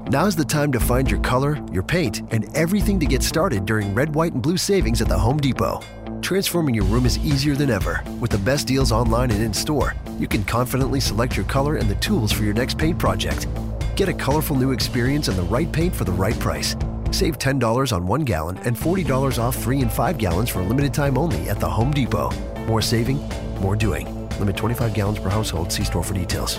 Now's the time to find your color, your paint, and everything to get started during Red, White, and Blue savings at the Home Depot. Transforming your room is easier than ever. With the best deals online and in-store, you can confidently select your color and the tools for your next paint project. Get a colorful new experience and the right paint for the right price. Save $10 on 1 gallon and $40 off 3 and 5 gallons for a limited time only at the Home Depot. More saving, more doing. Limit 25 gallons per household. See store for details.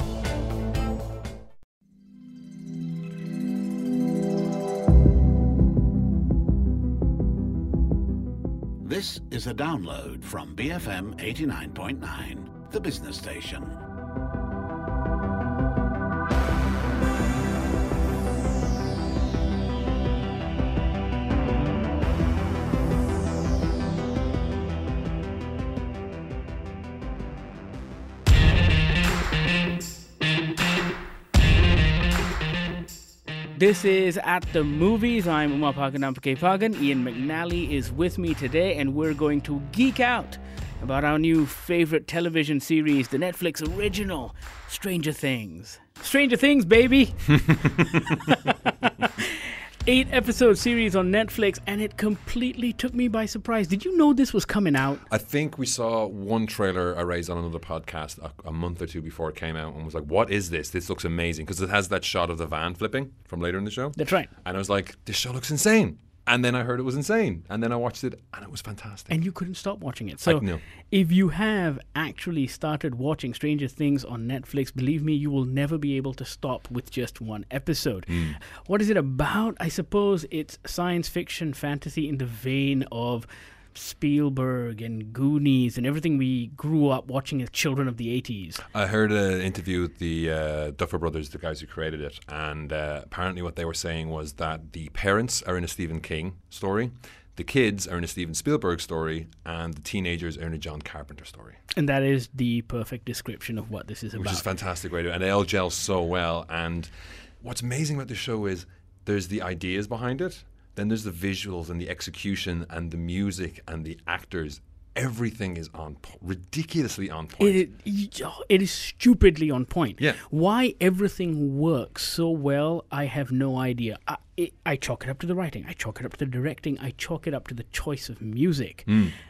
This is a download from BFM 89.9, the business station. This is At the Movies. I'm Umar Pagan Pagan. Ian McNally is with me today, and we're going to geek out about our new favorite television series, the Netflix original, Stranger Things. Stranger Things, baby! 8-episode series on Netflix, and it completely took me by surprise. Did you know this was coming out? I think we saw one trailer I raised on another podcast a month or two before it came out and was like, what is this? This looks amazing. Because it has that shot of the van flipping from later in the show. That's right. And I was like, this show looks insane. And then I heard it was insane. And then I watched it, and it was fantastic. And you couldn't stop watching it. So if you have actually started watching Stranger Things on Netflix, believe me, you will never be able to stop with just one episode. What is it about? I suppose it's science fiction fantasy in the vein of Spielberg and Goonies and everything we grew up watching as children of the 80s. I heard an interview with the Duffer Brothers, the guys who created it, and apparently what they were saying was that the parents are in a Stephen King story, the kids are in a Steven Spielberg story, and the teenagers are in a John Carpenter story. And that is the perfect description of what this is about. Which is fantastic way to, and they all gel so well. And what's amazing about the show is there's the ideas behind it, then there's the visuals and the execution and the music and the actors. Everything is ridiculously on point. It is stupidly on point. Yeah. Why everything works so well, I have no idea. I chalk it up to the writing. I chalk it up to the directing. I chalk it up to the choice of music.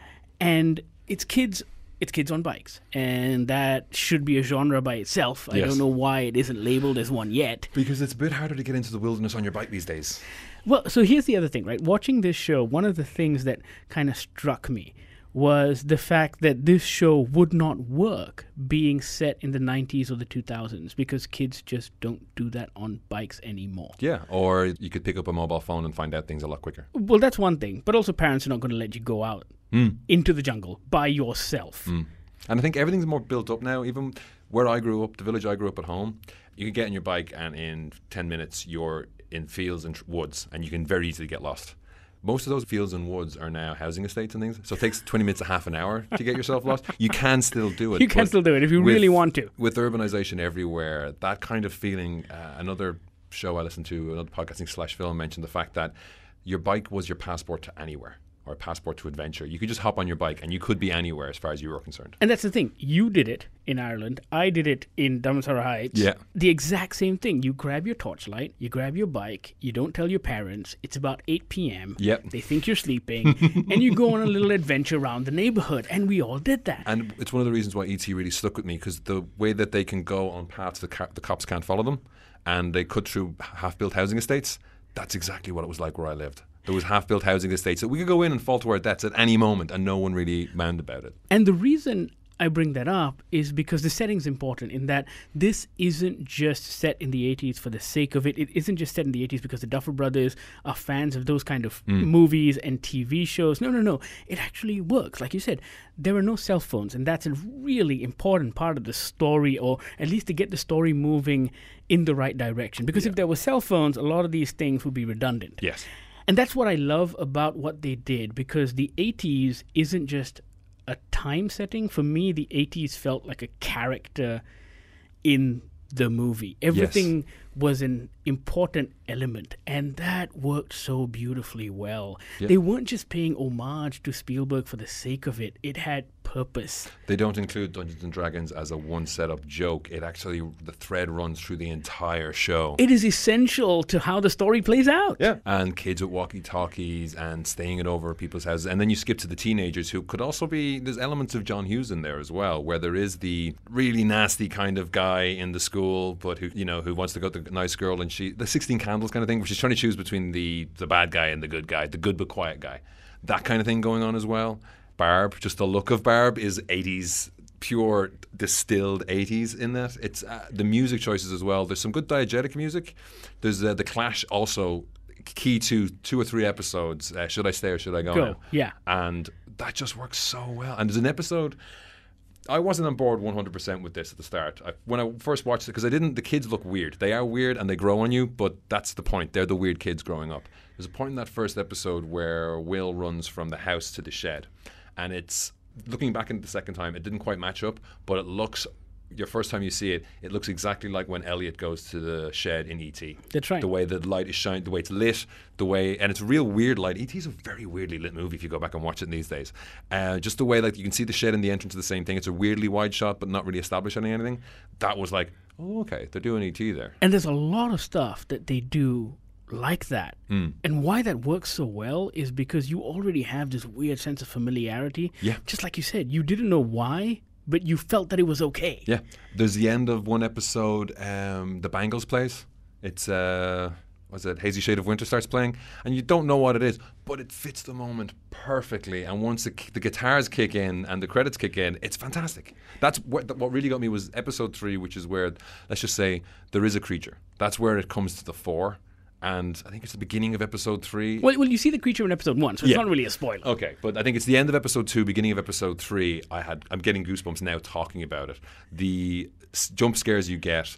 And it's kids on bikes. And that should be a genre by itself. I don't know why it isn't labeled as one yet. Because it's a bit harder to get into the wilderness on your bike these days. Well, so here's the other thing, right? Watching this show, one of the things that kind of struck me was the fact that this show would not work being set in the 90s or the 2000s because kids just don't do that on bikes anymore. Yeah, or you could pick up a mobile phone and find out things a lot quicker. Well, that's one thing. But also parents are not going to let you go out into the jungle by yourself. And I think everything's more built up now. Even where I grew up, the village I grew up at home, you could get on your bike and in 10 minutes you're in fields and woods, and you can very easily get lost. Most of those fields and woods are now housing estates and things, so it takes 20 minutes to half an hour to get yourself lost. You can still do it. You can still do it if you really want to. With urbanization everywhere, that kind of feeling, another show I listened to, another podcasting/film, mentioned the fact that your bike was your passport to anywhere, or a passport to adventure. You could just hop on your bike and you could be anywhere as far as you were concerned. And that's the thing. You did it in Ireland. I did it in Damansara Heights. Yeah. The exact same thing. You grab your torchlight, you grab your bike, you don't tell your parents. It's about 8 p.m. Yep. They think you're sleeping, and you go on a little adventure around the neighborhood. And we all did that. And it's one of the reasons why E.T. really stuck with me, because the way that they can go on paths the cops can't follow them, and they cut through half-built housing estates, that's exactly what it was like where I lived. There was half-built housing estates that we could go in and fall to our deaths at any moment, and no one really moaned about it. And the reason I bring that up is because the setting's important in that this isn't just set in the 80s for the sake of it. It isn't just set in the 80s because the Duffer Brothers are fans of those kind of movies and TV shows. No. It actually works. Like you said, there are no cell phones, and that's a really important part of the story, or at least to get the story moving in the right direction. Because if there were cell phones, a lot of these things would be redundant. Yes. And that's what I love about what they did, because the 80s isn't just a time setting. For me, the 80s felt like a character in the movie. Everything was an important element, and that worked so beautifully well. Yeah. They weren't just paying homage to Spielberg for the sake of it. It had purpose. They don't include Dungeons and Dragons as a one setup joke. It actually, the thread runs through the entire show. It is essential to how the story plays out. Yeah. And kids with walkie-talkies and staying it over at people's houses. And then you skip to the teenagers who could also be, there's elements of John Hughes in there as well, where there is the really nasty kind of guy in the school, but who, you know, who wants to go to the nice girl, and the 16 Candles kind of thing, where she's trying to choose between the bad guy and the good guy, the good but quiet guy. That kind of thing going on as well. Barb, just the look of Barb is 80s, pure distilled 80s in that. It's the music choices as well. There's some good diegetic music. There's The Clash also, key to 2 or 3 episodes. Should I Stay or Should I Go Now? Yeah. And that just works so well. And there's an episode, I wasn't on board 100% with this at the start. When I first watched it, because the kids look weird. They are weird and they grow on you, but that's the point. They're the weird kids growing up. There's a point in that first episode where Will runs from the house to the shed. And it's, looking back in the second time, it didn't quite match up, but it looks, your first time you see it, it looks exactly like when Elliot goes to the shed in E.T. That's right. The way the light is shined, the way it's lit, and it's a real weird light. E.T. is a very weirdly lit movie if you go back and watch it these days. Just the way, like, you can see the shed and the entrance of the same thing. It's a weirdly wide shot, but not really establishing anything. That was like, oh, okay, they're doing E.T. there. And there's a lot of stuff that they do like that. And why that works so well is because you already have this weird sense of familiarity. Yeah. Just like you said, you didn't know why, but you felt that it was okay. Yeah. There's the end of one episode, the Bangles plays. It's, Hazy Shade of Winter starts playing, and you don't know what it is, but it fits the moment perfectly. And once the guitars kick in and the credits kick in, it's fantastic. That's what really got me was episode 3, which is where, let's just say, there is a creature. That's where it comes to the fore. And I think it's the beginning of episode 3. Well, you see the creature in episode 1, so it's not really a spoiler. Okay, but I think it's the end of episode 2, beginning of episode 3. I'm getting goosebumps now talking about it. The jump scares you get,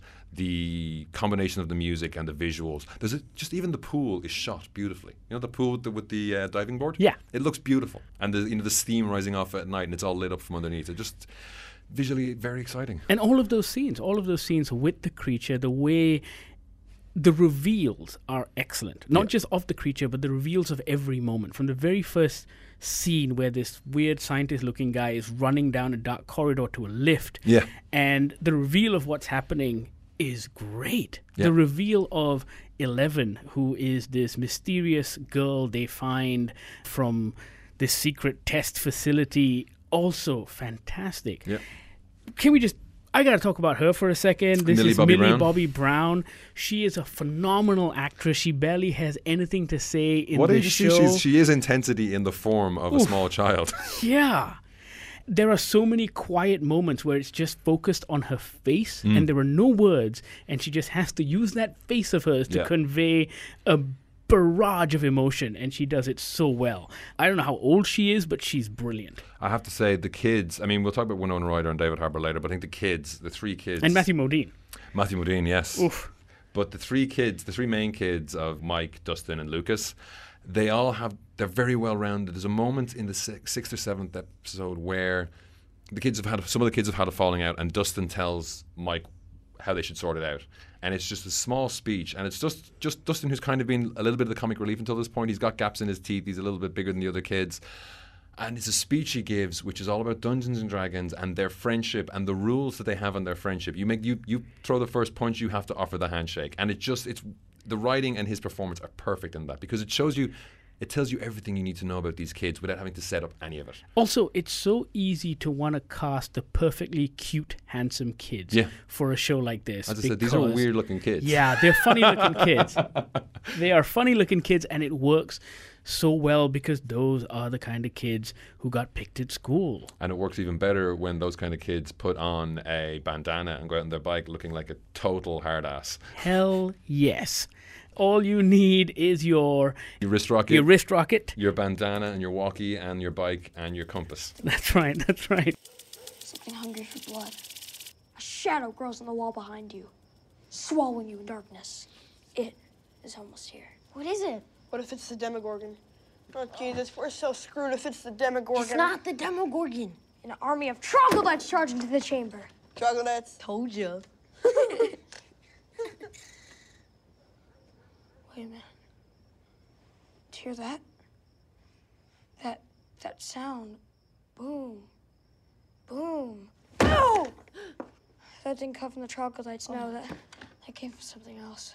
the combination of the music and the visuals. Just even the pool is shot beautifully. You know the pool with the diving board? Yeah. It looks beautiful. And the steam rising off at night, and it's all lit up from underneath. It just visually very exciting. And all of those scenes with the creature, the way the reveals are excellent. Not just of the creature, but the reveals of every moment. From the very first scene where this weird scientist-looking guy is running down a dark corridor to a lift. Yeah. And the reveal of what's happening is great. Yeah. The reveal of Eleven, who is this mysterious girl they find from this secret test facility, also fantastic. Yeah. Can we just... I got to talk about her for a second. This Millie is Bobby Millie Brown. Bobby Brown. She is a phenomenal actress. She barely has anything to say in What the did you show. see? She is intensity in the form of a small child. Yeah. There are so many quiet moments where it's just focused on her face and there are no words, and she just has to use that face of hers to convey a barrage of emotion, and she does it so well. I don't know how old she is, but she's brilliant. I have to say, the kids, I mean, we'll talk about Winona Ryder and David Harbour later, but I think the 3 kids... And Matthew Modine. Matthew Modine, yes. Oof. But the 3 main kids of Mike, Dustin, and Lucas, they're very well rounded. There's a moment in the 6th or 7th episode where some of the kids have had a falling out, and Dustin tells Mike how they should sort it out. And it's just a small speech, and it's just Dustin, who's kind of been a little bit of the comic relief until this point. He's got gaps in his teeth. He's a little bit bigger than the other kids. And it's a speech he gives, which is all about Dungeons and Dragons and their friendship and the rules that they have in their friendship. You throw the first punch, you have to offer the handshake. And it's the writing and his performance are perfect in that, because it tells you everything you need to know about these kids without having to set up any of it. Also, it's so easy to want to cast the perfectly cute, handsome kids for a show like this. As I said, these are weird-looking kids. Yeah, they're funny-looking kids. They are funny-looking kids, and it works so well because those are the kind of kids who got picked at school. And it works even better when those kind of kids put on a bandana and go out on their bike looking like a total hard ass. Hell yes. All you need is your wrist rocket, your bandana and your walkie and your bike and your compass. That's right. Something hungry for blood. A shadow grows on the wall behind you, swallowing you in darkness. It is almost here. What is it? What if it's the Demogorgon? Oh, Jesus, we're so screwed if it's the Demogorgon. It's not the Demogorgon. An army of troglodytes charge into the chamber. Troglodytes. Told you. Wait a minute. Do you hear that? That sound. Boom. Boom. Ow! That didn't come from the troglodytes. No, that came from something else.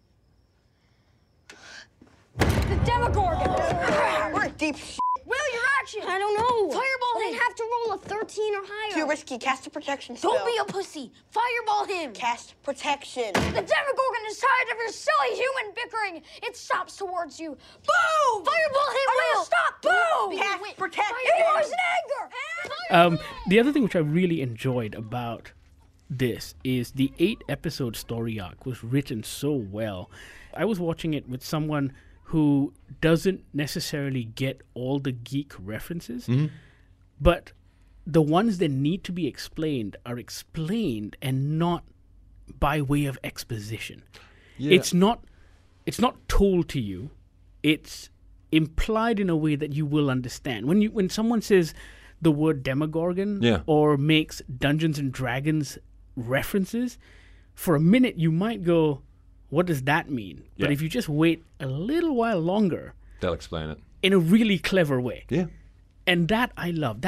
The Demogorgon! We're in deep shit. Will, your action! I don't know. Fireball him! They'd have to roll a 13 or higher. Too risky. Cast a protection spell. Don't be a pussy. Fireball him! Cast protection. The Demogorgon is tired of your silly human bickering. It stops towards you. Boom! Fireball him, Will! Stop! Boom! Cast protection. He roars in anger! The other thing which I really enjoyed about this is the 8-episode story arc was written so well. I was watching it with someone who doesn't necessarily get all the geek references, but the ones that need to be explained are explained and not by way of exposition. Yeah. It's not told to you. It's implied in a way that you will understand. When someone says the word Demogorgon or makes Dungeons and Dragons references, for a minute you might go, what does that mean? Yeah. But if you just wait a little while longer, They'll explain it. in a really clever way. Yeah. And that I love.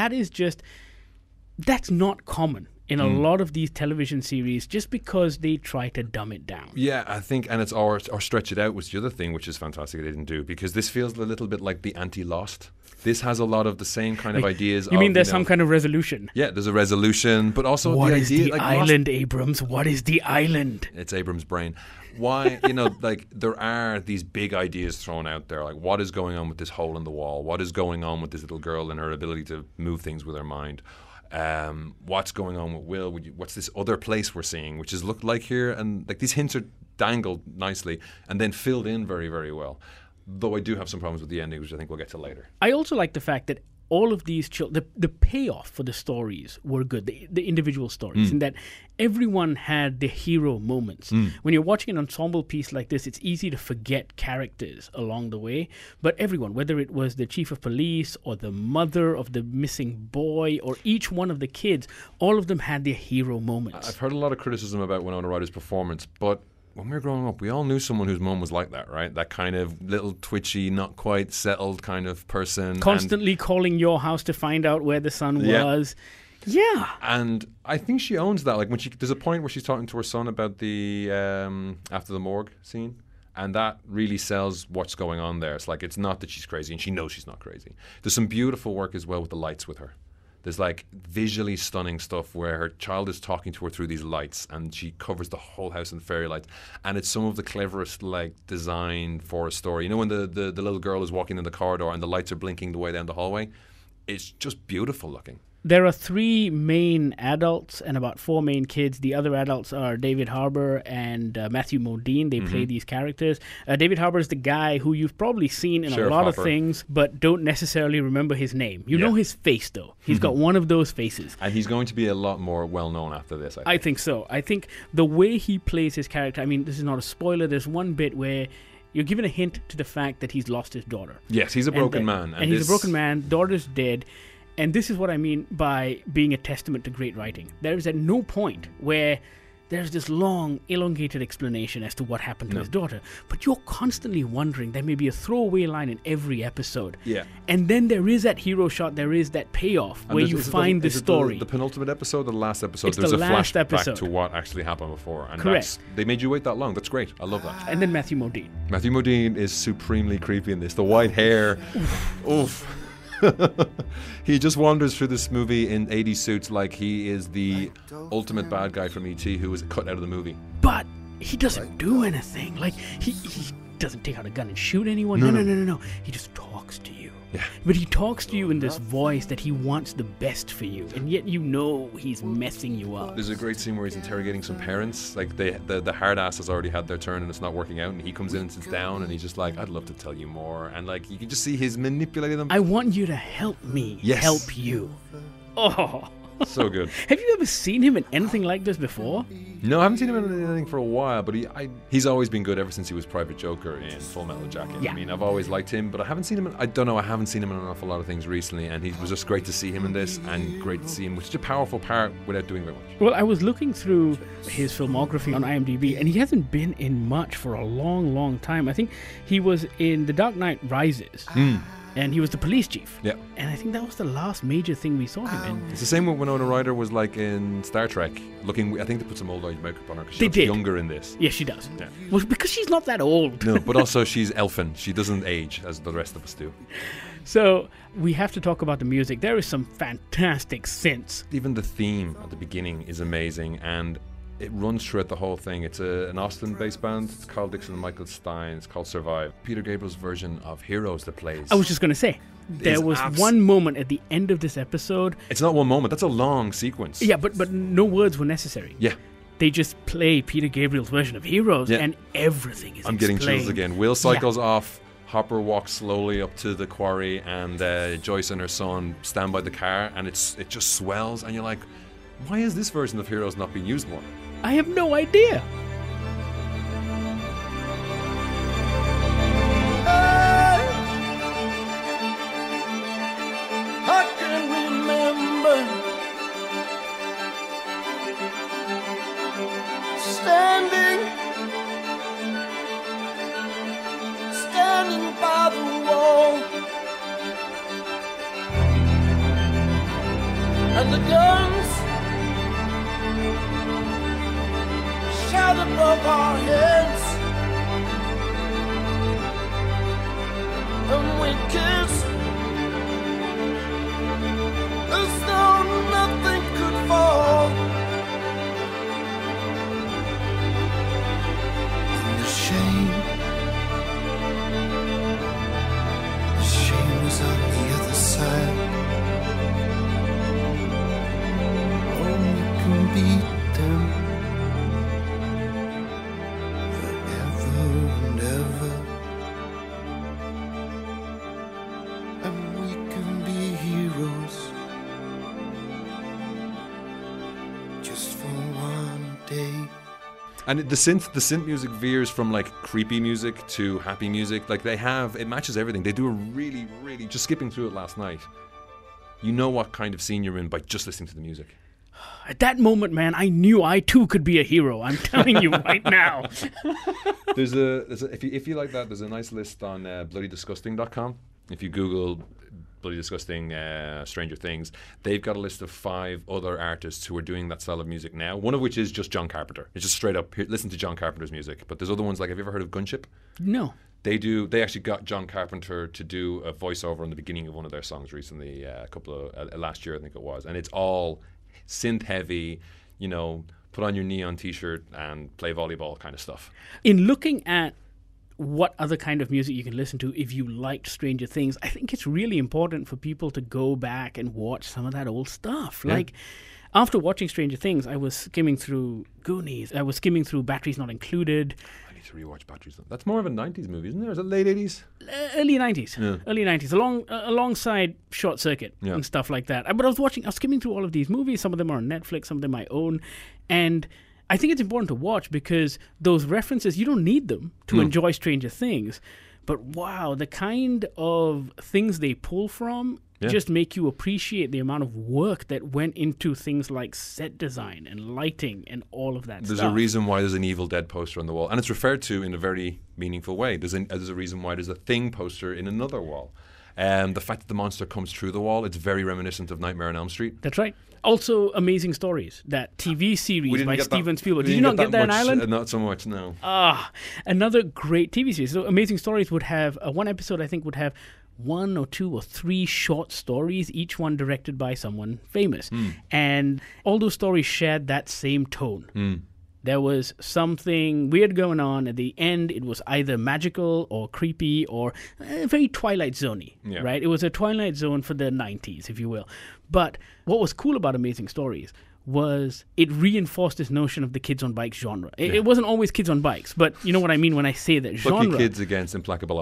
That's not common in a lot of these television series just because they try to dumb it down. Yeah, I think, and it's or stretch it out was the other thing, which is fantastic they didn't do, because this feels a little bit like the anti-Lost. This has a lot of the same kind of ideas. You mean there's some kind of resolution? Yeah, there's a resolution, but also What the is idea, the like island, Abrams? What is the island? It's Abrams' brain. Why, like there are these big ideas thrown out there, like what is going on with this hole in the wall? What is going on with this little girl and her ability to move things with her mind? What's going on with Will? What's this other place we're seeing, which is looked like here? And like these hints are dangled nicely and then filled in very, very well. Though I do have some problems with the ending, which I think we'll get to later. I also like the fact that all of these the payoff for the stories were good, the individual stories, in that everyone had the hero moments. When you're watching an ensemble piece like this, it's easy to forget characters along the way, but everyone, whether it was the chief of police or the mother of the missing boy or each one of the kids, all of them had their hero moments. I've heard a lot of criticism about Winona Ryder's performance, but when we were growing up, we all knew someone whose mum was like that, right? That kind of little twitchy, not quite settled kind of person. Constantly calling your house to find out where the son was. Yeah. And I think she owns that. Like when there's a point where she's talking to her son about the after the morgue scene, and that really sells what's going on there. It's like, it's not that she's crazy, and she knows she's not crazy. There's some beautiful work as well with the lights with her. There's like visually stunning stuff where her child is talking to her through these lights and she covers the whole house in fairy lights. And it's some of the cleverest like design for a story. You know when the little girl is walking in the corridor and the lights are blinking the way down the hallway? It's just beautiful looking. There are 3 main adults and about 4 main kids. The other adults are David Harbour and Matthew Modine. They play these characters. David Harbour is the guy who you've probably seen in Sheriff a lot Hopper. of things, but don't necessarily remember his name. You know his face, though. He's got one of those faces. And he's going to be a lot more well-known after this, I I think so. I think the way he plays his character, I mean, this is not a spoiler. There's one bit where you're given a hint to the fact that he's lost his daughter. Yes, he's a broken man. And he's a broken man. Daughter's dead. And this is what I mean by being a testament to great writing. There is at no point where there's this long, elongated explanation as to what happened to his daughter. But you're constantly wondering. There may be a throwaway line in every episode. Yeah. And then there is that hero shot. There is that payoff where you find the story. The penultimate episode or the last episode? It's There's the a last flashback episode. to what actually happened before. And Correct. They made you wait that long. That's great. I love that. And then Matthew Modine. Matthew Modine is supremely creepy in this. The white hair. Oof. He just wanders through this movie in 80s suits like he is the ultimate bad guy from E.T. who was cut out of the movie. But he doesn't do anything. Like, he doesn't take out a gun and shoot anyone. No. He just talks to you. Yeah. But he talks to you in this voice that he wants the best for you, and yet you know he's messing you up. There's a great scene where he's interrogating some parents. Like the hard ass has already had their turn and it's not working out, and he comes in and sits down and he's just like, I'd love to tell you more. And like you can just see he's manipulating them. I want you to help me Yes. help you. Oh. So good. Have you ever seen him in anything like this before? No, I haven't seen him in anything for a while, but he's always been good ever since he was Private Joker in Full Metal Jacket. Yeah. I mean, I've always liked him, but I haven't seen him I haven't seen him in an awful lot of things recently, and it was just great to see him in this, and great to see him with such a powerful part without doing very much. Well, I was looking through his filmography on IMDb, and he hasn't been in much for a long, long time. I think he was in The Dark Knight Rises. And he was the police chief. Yeah. And I think that was the last major thing we saw him in. It's the same with Winona Ryder was like in Star Trek. I think they put some old age makeup on her because she looks younger in this. Yes, she does. Yeah. Well, because she's not that old. No, but also she's elfin. She doesn't age as the rest of us do. So we have to talk about the music. There is some fantastic synths. Even the theme at the beginning is amazing, and it runs throughout the whole thing. It's an Austin-based band. It's Carl Dixon and Michael Stein. It's called Survive. Peter Gabriel's version of Heroes that plays. I was just going to say, there was one moment at the end of this episode. It's not one moment. That's a long sequence. Yeah, but no words were necessary. Yeah. They just play Peter Gabriel's version of Heroes, and everything is I'm getting explained. chills again. Will cycles off. Hopper walks slowly up to the quarry, and Joyce and her son stand by the car, and it just swells, and you're like, why is this version of Heroes not being used more? I have no idea. I can remember standing by the wall, and the guns shout above our heads, and we kiss as though nothing could fall. And the shame was on the other side. Oh, we can beat them forever and ever, and we can be heroes just for one day. And the synth music veers from like creepy music to happy music. Like it matches everything. They do a really, really, just skipping through it last night, you know what kind of scene you're in by just listening to the music. At that moment, man, I knew I too could be a hero. I'm telling you right now. If you like that, there's a nice list on bloodydisgusting.com. If you Google Bloody Disgusting Stranger Things, they've got a list of 5 other artists who are doing that style of music now, one of which is just John Carpenter. It's just straight up, listen to John Carpenter's music. But there's other ones, like, have you ever heard of Gunship? No. They actually got John Carpenter to do a voiceover on the beginning of one of their songs recently, last year I think it was, and it's all synth heavy, put on your neon t-shirt and play volleyball kind of stuff. In looking at what other kind of music you can listen to if you liked Stranger Things, I think it's really important for people to go back and watch some of that old stuff. Yeah. Like, after watching Stranger Things, I was skimming through Goonies. I was skimming through Batteries Not Included. I need to rewatch Batteries. That's more of a 90s movie, isn't there? Is it late 80s? Early 90s. Yeah. Early 90s, alongside Short Circuit and stuff like that. But I was skimming through all of these movies. Some of them are on Netflix, some of them I own. And I think it's important to watch because those references, you don't need them to enjoy Stranger Things. But wow, the kind of things they pull from just make you appreciate the amount of work that went into things like set design and lighting and all of that stuff. There's a reason why there's an Evil Dead poster on the wall. And it's referred to in a very meaningful way. There's a reason why there's a Thing poster in another wall. The fact that the monster comes through the wall, it's very reminiscent of Nightmare on Elm Street. That's right. Also, Amazing Stories, that TV series by Steven Spielberg. Did you not get that in Ireland? Not so much, no. Another great TV series. So Amazing Stories would have, one episode I think would have 1 or 2 or 3 short stories, each one directed by someone famous. And all those stories shared that same tone. There was something weird going on. At the end, it was either magical or creepy or very Twilight Zone-y, right? It was a Twilight Zone for the 90s, if you will. But what was cool about Amazing Stories was it reinforced this notion of the kids on bikes genre. It wasn't always kids on bikes, but you know what I mean when I say that genre. Lucky Kids against Implacable Odds.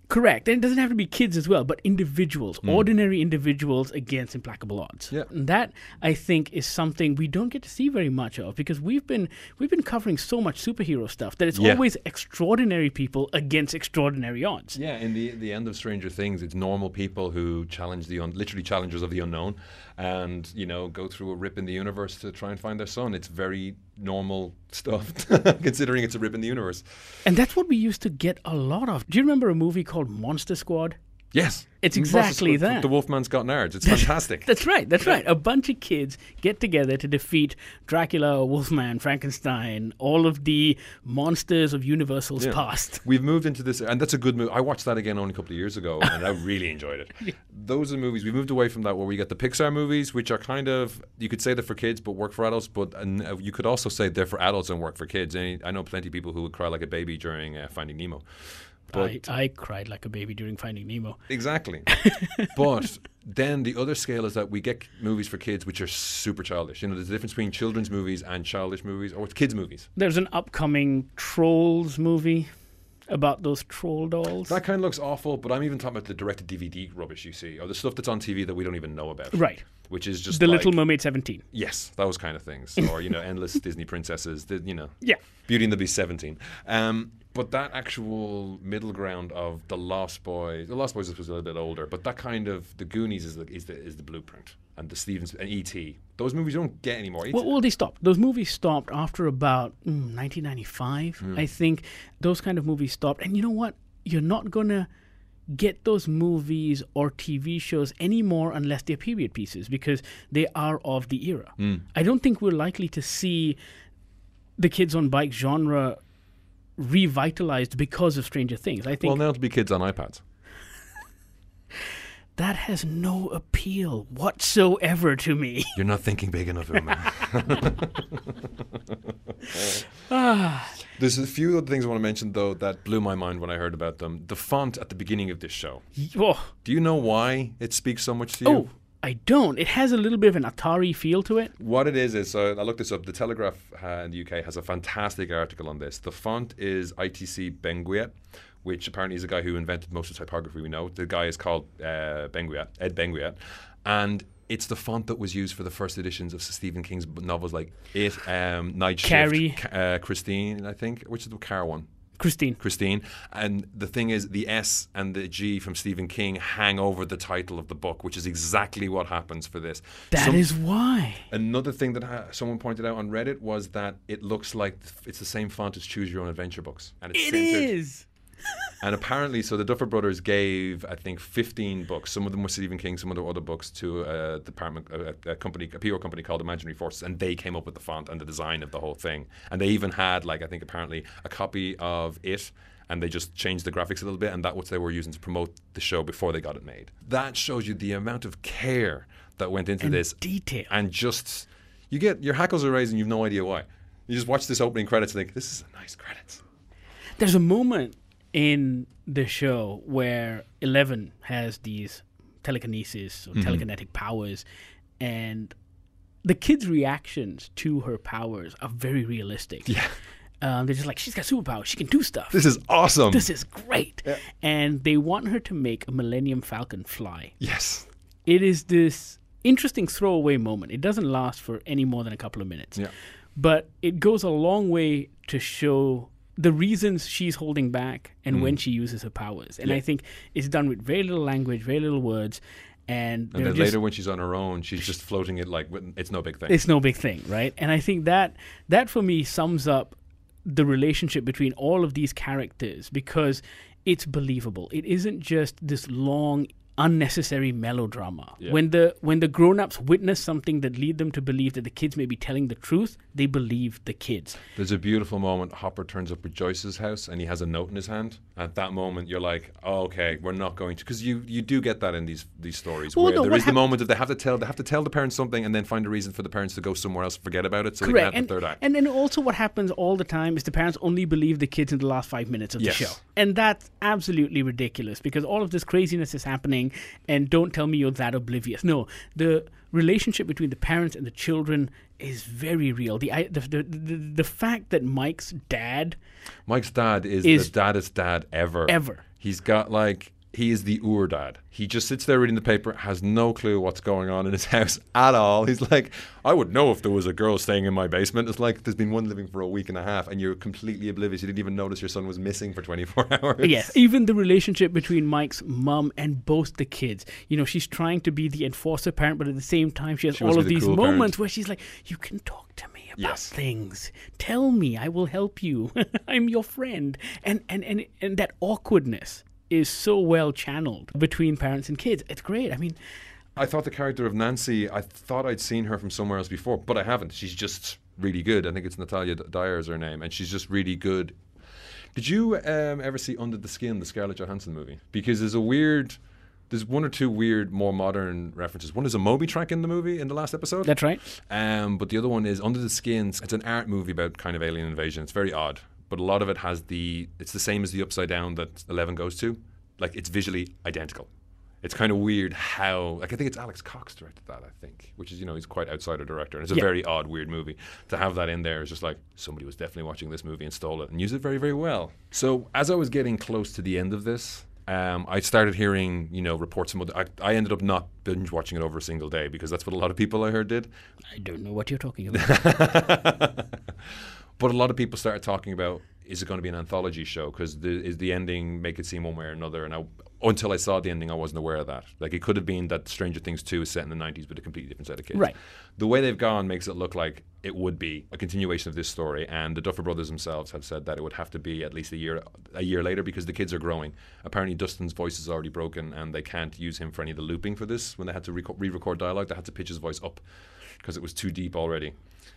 Correct. And it doesn't have to be kids as well, but individuals, ordinary individuals against implacable odds. Yeah. And that, I think, is something we don't get to see very much of, because we've been covering so much superhero stuff that it's always extraordinary people against extraordinary odds. Yeah, in the end of Stranger Things, it's normal people who challenge literally challengers of the unknown, and go through a rip in the universe to try and find their son. It's very normal stuff, considering it's a rip in the universe. And that's what we used to get a lot of. Do you remember a movie called Monster Squad? Yes. It's exactly that. The Wolfman's Got Nards. It's fantastic. That's right. A bunch of kids get together to defeat Dracula, Wolfman, Frankenstein, all of the monsters of Universal's past. We've moved into this, and that's a good movie. I watched that again only a couple of years ago, and I really enjoyed it. Those are movies. We moved away from that, where we get the Pixar movies, which are kind of, you could say they're for kids but work for adults, but you could also say they're for adults and work for kids. And I know plenty of people who would cry like a baby during Finding Nemo. But I cried like a baby during Finding Nemo. Exactly. But then the other scale is that we get movies for kids which are super childish. There's a difference between children's movies and childish movies, or kids' movies. There's an upcoming Trolls movie about those troll dolls. That kind of looks awful, but I'm even talking about the direct-to-DVD rubbish you see, or the stuff that's on TV that we don't even know about. Right. Which is just The Little Mermaid 17. Yes, those kind of things. Or, endless Disney princesses, Yeah. Beauty and the Beast 17. But that actual middle ground of The Lost Boys was a little bit older, but that kind of, The Goonies is the blueprint. And the Stevens and E.T. Those movies you don't get anymore. Well, they stopped. Those movies stopped after about 1995. I think those kind of movies stopped. And you know what? You're not going to get those movies or TV shows anymore unless they're period pieces, because they are of the era. I don't think we're likely to see the kids on bike genre revitalized because of Stranger Things. I think. Well, now it'll be kids on iPads. That has no appeal whatsoever to me. You're not thinking big enough, man. There's a few other things I want to mention, though, that blew my mind when I heard about them. The font at the beginning of this show. Oh. Do you know why it speaks so much to you? Oh, I don't. It has a little bit of an Atari feel to it. What it is I looked this up. The Telegraph in the UK has a fantastic article on this. The font is ITC Benguiat, which apparently is a guy who invented most of the typography we know. The guy is called Ed Benguiat. And it's the font that was used for the first editions of Stephen King's novels like It, Night Shift, Carrie. Christine, I think. Which is the car one? Christine. And the thing is, the S and the G from Stephen King hang over the title of the book, which is exactly what happens for this. That is why. Another thing that someone pointed out on Reddit was that it looks like it's the same font as Choose Your Own Adventure books. And it's centered. Is. And apparently, so the Duffer Brothers gave, I think, 15 books. Some of them were Stephen King, some of them were other books, to a PR company called Imaginary Forces, and they came up with the font and the design of the whole thing. And they even had, I think apparently, a copy of It, and they just changed the graphics a little bit, and that's what they were using to promote the show before they got it made. That shows you the amount of care that went into this. Detail. And just, you get, your hackles are raised and you've no idea why. You just watch this opening credits and think, this is a nice credits. There's a moment in the show where Eleven has these telekinesis or telekinetic powers, and the kids' reactions to her powers are very realistic. Yeah. They're just like, she's got superpowers, she can do stuff. This is awesome. This is great. Yeah. And they want her to make a Millennium Falcon fly. Yes. It is this interesting throwaway moment. It doesn't last for any more than a couple of minutes. Yeah. But it goes a long way to show the reasons she's holding back and when she uses her powers. And I think it's done with very little language, very little words. And then later when she's on her own, she's just floating it like it's no big thing. It's no big thing, right? And I think that for me sums up the relationship between all of these characters, because it's believable. It isn't just this long, unnecessary melodrama. Yeah. When the grown-ups witness something that lead them to believe that the kids may be telling the truth, they believe the kids. There's a beautiful moment. Hopper turns up at Joyce's house and he has a note in his hand. At that moment, you're like, oh, okay, we're not going to, because you do get that in these stories where there is the moment that they have to tell the parents something and then find a reason for the parents to go somewhere else and forget about it, so Correct. They can have the third act. And then also what happens all the time is the parents only believe the kids in the last 5 minutes of the show. And that's absolutely ridiculous, because all of this craziness is happening, and don't tell me you're that oblivious. No, the relationship between the parents and the children is very real. The fact that Mike's dad is the daddest dad ever. He's got like, he is the dad. He just sits there reading the paper, has no clue what's going on in his house at all. He's like, I would know if there was a girl staying in my basement. It's like there's been one living for a week and a half and you're completely oblivious. You didn't even notice your son was missing for 24 hours. Yes, even the relationship between Mike's mum and both the kids. You know, she's trying to be the enforcer parent, but at the same time she has all of these moments where she's like, you can talk to me about things. Tell me, I will help you. I'm your friend. And that awkwardness is so well channeled between parents and kids. It's great. I mean, I thought the character of Nancy, I thought I'd seen her from somewhere else before, but I haven't. She's just really good. I think it's Natalia Dyer is her name, and she's just really good. Did you ever see Under the Skin, the Scarlett Johansson movie? Because there's one or two weird, more modern references. One is a Moby track in the movie in the last episode. That's right. But the other one is Under the Skin. It's an art movie about kind of alien invasion. It's very odd. But a lot of it has it's the same as the Upside Down that 11 goes to. Like, it's visually identical. It's kind of weird how, like, I think it's Alex Cox directed that, I think, which is, you know, he's quite outsider director. And it's a very odd, weird movie. To have that in there is just like, somebody was definitely watching this movie and stole it and used it very, very well. So as I was getting close to the end of this, I started hearing, you know, reports from I ended up not binge watching it over a single day because that's what a lot of people I heard did. I don't know what you're talking about. But a lot of people started talking about, is it going to be an anthology show? Because is the ending make it seem one way or another? And until I saw the ending, I wasn't aware of that. Like, it could have been that Stranger Things 2 is set in the 90s with a completely different set of kids. Right. The way they've gone makes it look like it would be a continuation of this story. And the Duffer Brothers themselves have said that it would have to be at least a year later because the kids are growing. Apparently, Dustin's voice is already broken and they can't use him for any of the looping for this. When they had to re-record dialogue, they had to pitch his voice up because it was too deep already.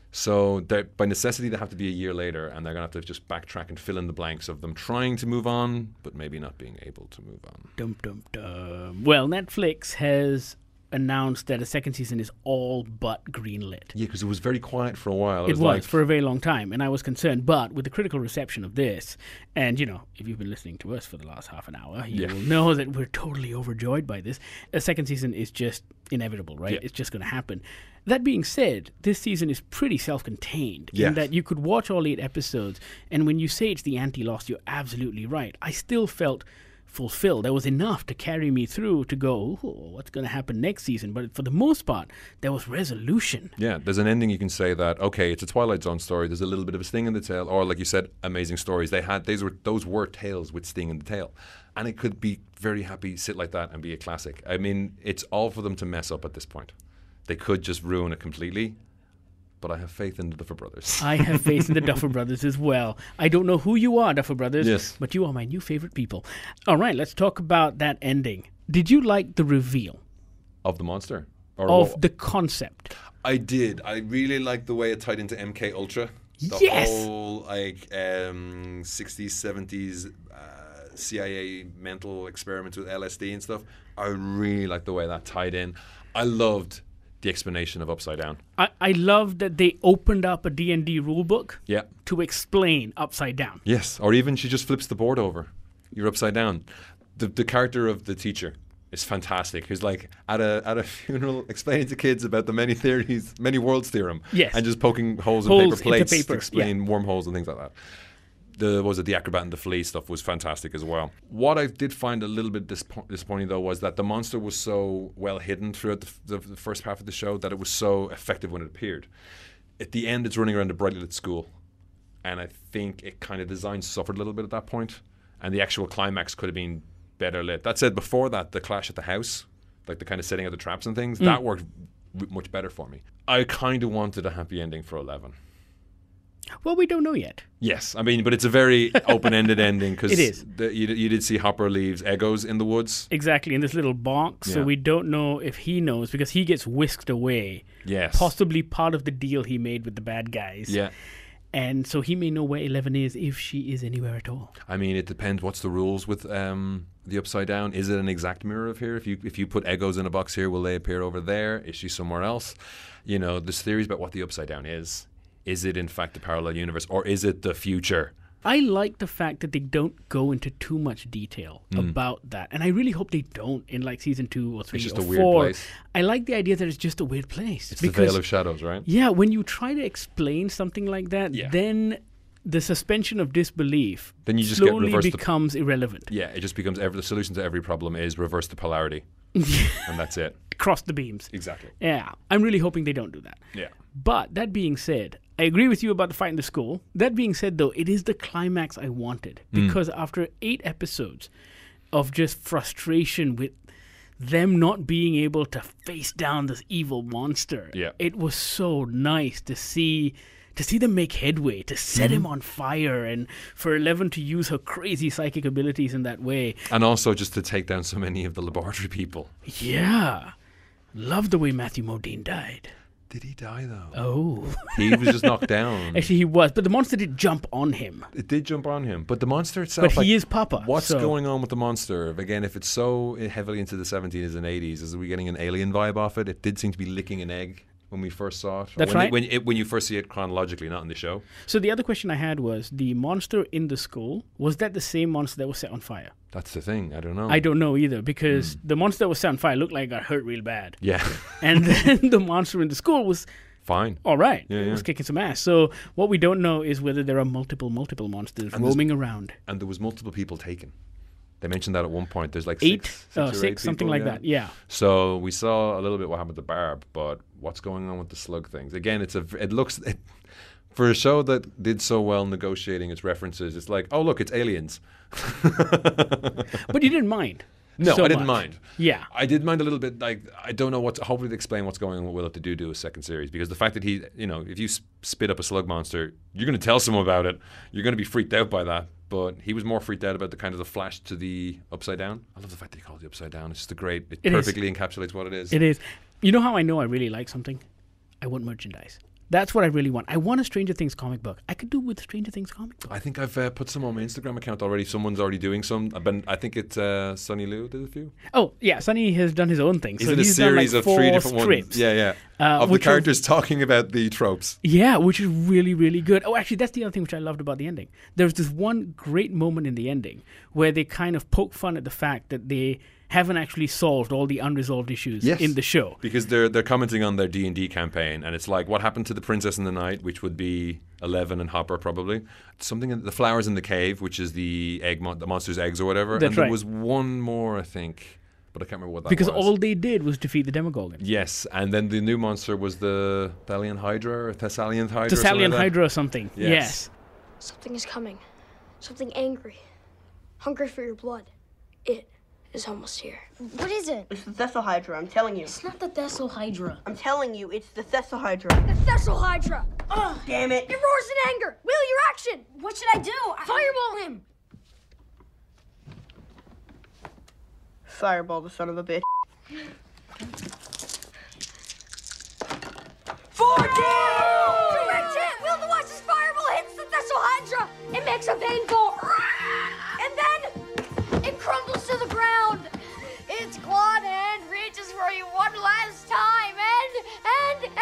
So by necessity, they have to be a year later, and they're going to have to just backtrack and fill in the blanks of them trying to move on, but maybe not being able to move on. Dum, dum, dum. Well, Netflix has announced that a second season is all but greenlit. Yeah, because it was very quiet for a while. It was for a very long time, and I was concerned. But with the critical reception of this, and, you know, if you've been listening to us for the last half an hour, you will know that we're totally overjoyed by this. A second season is just inevitable, right? Yeah. It's just going to happen. That being said, this season is pretty self-contained in that you could watch all 8 episodes, and when you say it's the anti-Lost, you're absolutely right. I still felt fulfilled. There was enough to carry me through to go, what's going to happen next season? But for the most part, there was resolution. Yeah, there's an ending you can say that, okay, it's a Twilight Zone story, there's a little bit of a sting in the tail, or like you said, amazing stories. Those were tales with sting in the tail. And it could be very happy, sit like that and be a classic. I mean, it's all for them to mess up at this point. They could just ruin it completely, but I have faith in the Duffer Brothers. I have faith in the Duffer Brothers as well. I don't know who you are, Duffer Brothers, but you are my new favorite people. All right, let's talk about that ending. Did you like the reveal? Of the monster? Of the concept? I did. I really liked the way it tied into MK Ultra. The whole, like, 60s, 70s CIA mental experiments with LSD and stuff. I really liked the way that tied in. I loved the explanation of Upside Down. I love that they opened up a D&D rulebook Yeah. to explain Upside Down. Yes, or even she just flips the board over. You're upside down. The character of the teacher is fantastic. Who's like at a funeral explaining to kids about the many theories, many worlds theorem. Yes. And just poking holes in paper plates to explain wormholes and things like that. The Acrobat and the Flea stuff was fantastic as well. What I did find a little bit disappointing, though, was that the monster was so well hidden throughout the first half of the show that it was so effective when it appeared. At the end, it's running around a brightly lit school. And I think it kind of design suffered a little bit at that point. And the actual climax could have been better lit. That said, before that, the clash at the house, like the kind of setting of the traps and things, that worked much better for me. I kind of wanted a happy ending for 11. Well, we don't know yet. Yes, I mean, but it's a very open-ended ending because it is. You did see Hopper leaves Eggos in the woods. Exactly, in this little box. Yeah. So we don't know if he knows because he gets whisked away. Yes. Possibly part of the deal he made with the bad guys. Yeah. And so he may know where 11 is if she is anywhere at all. I mean, it depends. What's the rules with the Upside Down? Is it an exact mirror of here? If you put Eggos in a box here, will they appear over there? Is she somewhere else? You know, there's theories about what the Upside Down is. Is it in fact a parallel universe, or is it the future? I like the fact that they don't go into too much detail about that. And I really hope they don't in like season 2 or 3 it's just or a 4. Weird place. I like the idea that it's just a weird place. It's because, the Veil of Shadows, right? Yeah, when you try to explain something like that, then the suspension of disbelief Then you just get slowly reverse the- becomes irrelevant. Yeah, it just becomes the solution to every problem is reverse the polarity. And that's it. Across the beams. Exactly. Yeah, I'm really hoping they don't do that. Yeah. But that being said, I agree with you about the fight in the school. That being said, though, it is the climax I wanted. Because after 8 episodes of just frustration with them not being able to face down this evil monster, it was so nice to see them make headway, to set him on fire, and for Eleven to use her crazy psychic abilities in that way. And also just to take down so many of the laboratory people. Yeah. Love the way Matthew Modine died. Did he die, though? Oh. He was just knocked down. Actually, he was. But the monster did jump on him. It did jump on him. But the monster itself... But he is Papa. What's so. going on with the monster? Again, if it's so heavily into the 70s and 80s, is we getting an alien vibe off it? It did seem to be licking an egg when we first saw it. That's when right. When you first see it chronologically, not in the show. So the other question I had was, the monster in the school, was that the same monster that was set on fire? That's the thing. I don't know. I don't know either, because the monster that was set on fire looked like it got hurt real bad. Yeah. And then the monster in the school was... Fine. all right. Yeah, It yeah. was kicking some ass. So what we don't know is whether there are multiple monsters roaming around. And there was multiple people taken. They mentioned that at one point. There's like 8? six or 6, eight something people, like that. Yeah. So we saw a little bit what happened to Barb, but what's going on with the slug things? Again, for a show that did so well negotiating its references, it's like, oh look, it's aliens. But you didn't mind. No, so I didn't much. mind. Yeah. I did mind a little bit. Like, I don't know hopefully they explain what's going on with Will if they do a second series, because the fact that he, if you spit up a slug monster, you're going to tell someone about it. You're going to be freaked out by that. But he was more freaked out about the kind of the flash to the upside down. I love the fact that he called it the upside down. It's just it perfectly encapsulates what it is. It is. You know how I know I really like something? I want merchandise. That's what I really want. I want a Stranger Things comic book. I could do with Stranger Things comic book. I think I've put some on my Instagram account already. Someone's already doing some. I think it's Sonny Liu did a few. Oh, yeah. Sonny has done his own thing. He's So in a he's series done of like 3 4 different strips. ones. Yeah. Of the which characters talking about the tropes. Yeah, which is really, really good. Oh, actually, that's the other thing which I loved about the ending. There's this one great moment in the ending where they kind of poke fun at the fact that they haven't actually solved all the unresolved issues in the show. Because they're commenting on their D&D campaign, and it's like, what happened to the Princess in the Night, which would be Eleven and Hopper probably. Something in the flowers in the cave, which is the the monster's eggs or whatever. That's and there right. was one more, I think, but I can't remember what that Because was. all they did was defeat the Demogorgon. Yes, and then the new monster was the Thalian Hydra or Thessalian Hydra. Thessalian Hydra or something. Yes. Yes. Something is coming. Something angry. Hungry for your blood. It is almost here. What is it? It's the Thessalhydra, I'm telling you. It's not the Thessalhydra. I'm telling you, it's the Thessalhydra. The Thessalhydra! Oh, damn it. It roars in anger! Will, your action! What should I do? Fireball him! Fireball the son of a bitch. 14! Direct hit! Will, watch as fireball hits the Thessalhydra! It makes a painful... And then it crumbles to the ground. Its clawed hand reaches for you one last time, and...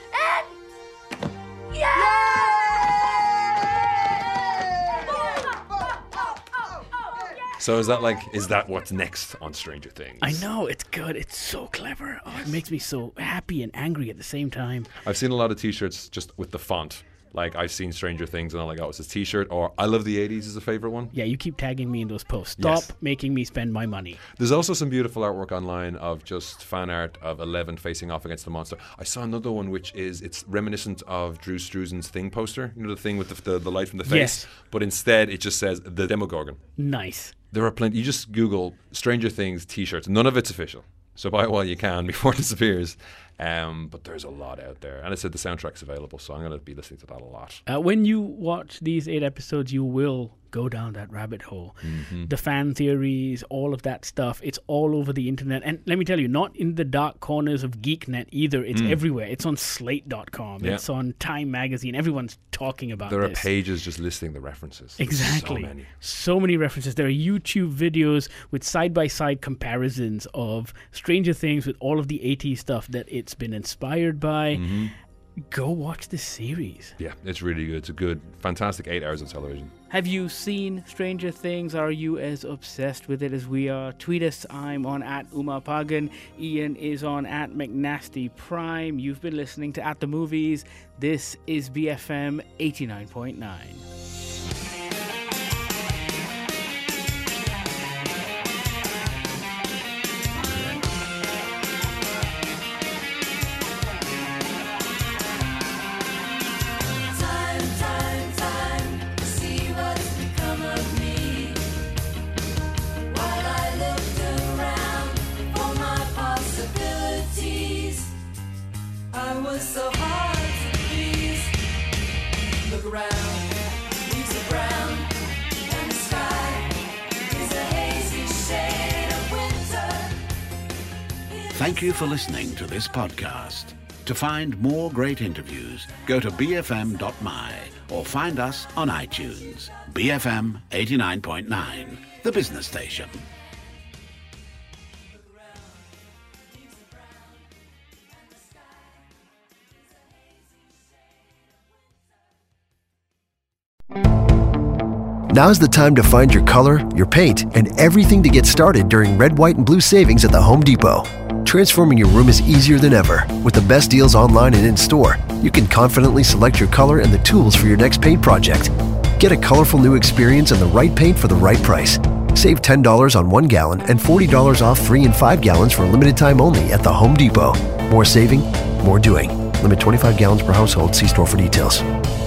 So is that what's next on Stranger Things? I know, it's good. It's so clever. Oh, it makes me so happy and angry at the same time. I've seen a lot of T-shirts just with the font. Like, I've seen Stranger Things and all like, oh, it's this T-shirt, or I Love the 80s is a favorite one. Yeah, you keep tagging me in those posts. Stop Yes. making me spend my money. There's also some beautiful artwork online of just fan art of Eleven facing off against the monster. I saw another one which it's reminiscent of Drew Struzan's Thing poster. You know, the thing with the light from the face? Yes. But instead, it just says the Demogorgon. Nice. There are plenty. You just Google Stranger Things T-shirts. None of it's official. So buy it while you can before it disappears. But there's a lot out there. And I said the soundtrack's available, so I'm going to be listening to that a lot. When you watch these 8 episodes, you will go down that rabbit hole. Mm-hmm. The fan theories, all of that stuff, it's all over the internet. And let me tell you, not in the dark corners of GeekNet either. It's everywhere. It's on Slate.com. Yeah. It's on Time Magazine. Everyone's talking about There are this. pages just listing the references. Exactly. So many. So many references. There are YouTube videos with side-by-side comparisons of Stranger Things with all of the 80s stuff that it's been inspired by. Mm-hmm. Go watch this series. Yeah, it's really good. It's a good, fantastic 8 hours of television. Have you seen Stranger Things? Are you as obsessed with it as we are? Tweet us. I'm on @UmaPagan. Ian is on @McNastyPrime. You've been listening to At the Movies. This is BFM 89.9. Thank you for listening to this podcast. To find more great interviews, go to bfm.my or find us on iTunes. BFM 89.9, the business station. Now's the time to find your color, your paint, and everything to get started during red, white, and blue savings at the Home Depot. Transforming your room is easier than ever. With the best deals online and in-store, you can confidently select your color and the tools for your next paint project. Get a colorful new experience and the right paint for the right price. Save $10 on 1 gallon and $40 off 3 and 5 gallons for a limited time only at the Home Depot. More saving, more doing. Limit 25 gallons per household. See store for details.